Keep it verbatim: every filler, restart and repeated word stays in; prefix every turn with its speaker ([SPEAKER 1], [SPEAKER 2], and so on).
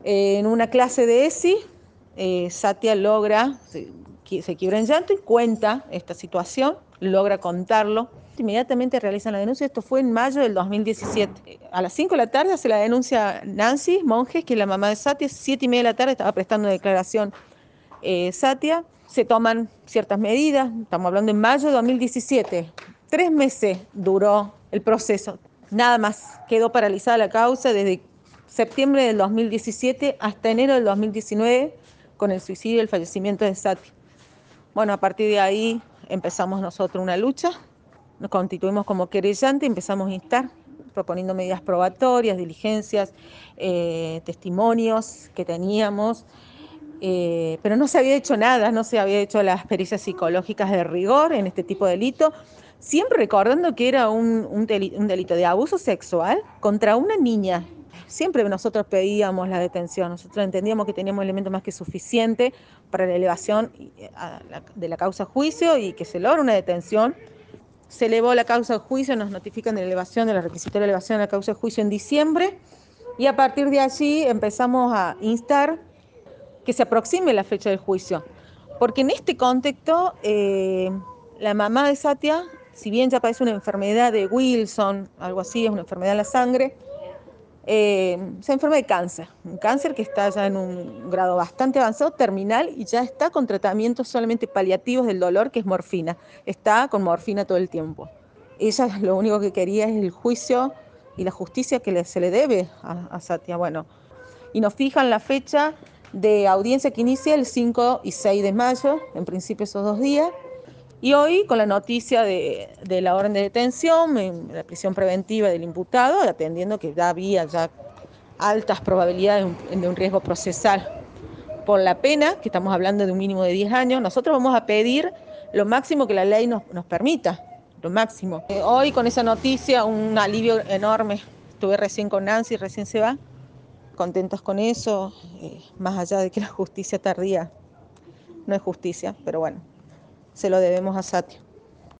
[SPEAKER 1] Eh, en una clase de ESI, eh, Satia logra, se, se quiebra en llanto y cuenta esta situación, logra contarlo. Inmediatamente realizan la denuncia, esto fue en mayo del dos mil diecisiete. A las cinco de la tarde se la denuncia Nancy Monjes, que es la mamá de Satia, siete y media de la tarde estaba prestando declaración eh, Satia, se toman ciertas medidas, estamos hablando en mayo de dos mil diecisiete, tres meses duró el proceso, nada más, quedó paralizada la causa desde septiembre del dos mil diecisiete hasta enero del dos mil diecinueve con el suicidio y el fallecimiento de Satia. Bueno, a partir de ahí empezamos nosotros una lucha, nos constituimos como querellante y empezamos a instar, proponiendo medidas probatorias, diligencias, eh, testimonios que teníamos, eh, pero no se había hecho nada, no se había hecho las pericias psicológicas de rigor en este tipo de delito, siempre recordando que era un, un, delito, un delito de abuso sexual contra una niña. Siempre nosotros pedíamos la detención, nosotros entendíamos que teníamos elementos más que suficiente para la elevación de la causa a juicio y que se logra una detención. Se elevó la causa a juicio, nos notifican de la elevación, de la requisitoria de elevación de la causa a juicio en diciembre, y a partir de allí empezamos a instar que se aproxime la fecha del juicio, porque en este contexto eh, la mamá de Satia, si bien ya padece una enfermedad de Wilson, algo así, es una enfermedad en la sangre, eh, se enferma de cáncer, un cáncer que está ya en un grado bastante avanzado, terminal, y ya está con tratamientos solamente paliativos del dolor, que es morfina, está con morfina todo el tiempo. Ella lo único que quería es el juicio y la justicia que le, se le debe a, a Satia. Bueno, y nos fijan la fecha de audiencia que inicia el cinco y seis de mayo, en principio esos dos días, y hoy con la noticia de, de la orden de detención, en la prisión preventiva del imputado, atendiendo que ya había ya altas probabilidades de un, de un riesgo procesal por la pena, que estamos hablando de un mínimo de diez años, nosotros vamos a pedir lo máximo que la ley nos, nos permita, lo máximo. Eh, hoy con esa noticia, un alivio enorme, estuve recién con Nancy, recién se va, contentos con eso, eh, más allá de que la justicia tardía no es justicia, pero bueno, se lo debemos a Satia.